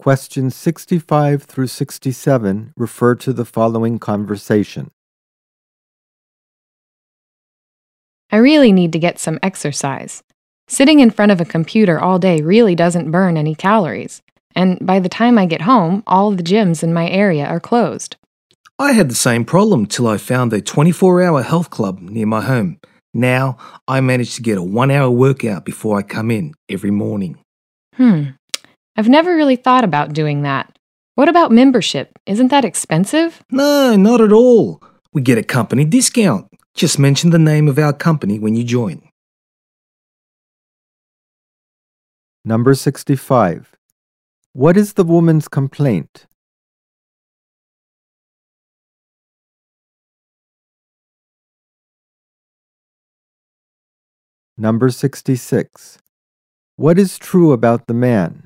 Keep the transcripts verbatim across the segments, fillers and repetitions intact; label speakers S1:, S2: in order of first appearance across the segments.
S1: Questions sixty-five through sixty-seven refer to the following conversation.
S2: I really need to get some exercise. Sitting in front of a computer all day really doesn't burn any calories, and by the time I get home, all the gyms in my area are closed.
S3: I had the same problem till I found a twenty-four hour health club near my home. Now, I manage to get a one hour workout before I come in every morning.
S2: Hmm, I've never really thought about doing that. What about membership? Isn't that expensive?
S3: No, not at all. We get a company discount. Just mention the name of our company when you join.
S1: Number sixty-five. What is the woman's complaint? Number sixty-six. What is true about the man?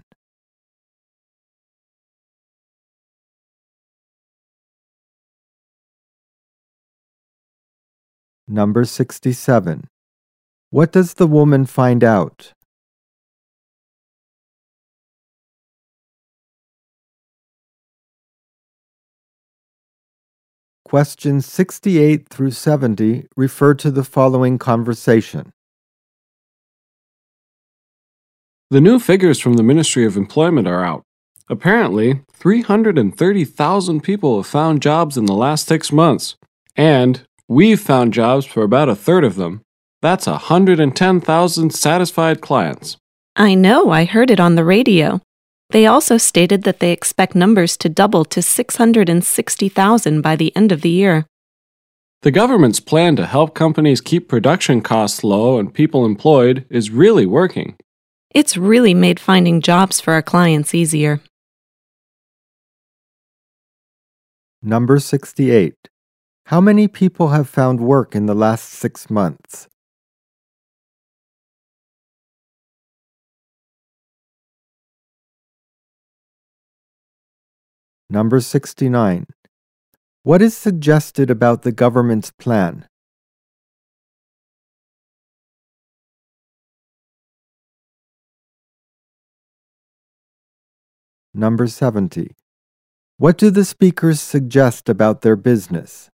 S1: Number sixty-seven. What does the woman find out? Questions sixty-eight through seventy refer to the following conversation.
S4: The new figures from the Ministry of Employment are out. Apparently, three hundred thirty thousand people have found jobs in the last six months. And we've found jobs for about a third of them. That's one hundred ten thousand satisfied clients.
S5: I know, I heard it on the radio. They also stated that they expect numbers to double to six hundred sixty thousand by the end of the year.
S4: The government's plan to help companies keep production costs low and people employed is really working.
S5: It's really made finding jobs for our clients easier.
S1: Number sixty-eight. How many people have found work in the last six months? Number sixty-nine. What is suggested about the government's plan? Number seventy. What do the speakers suggest about their business?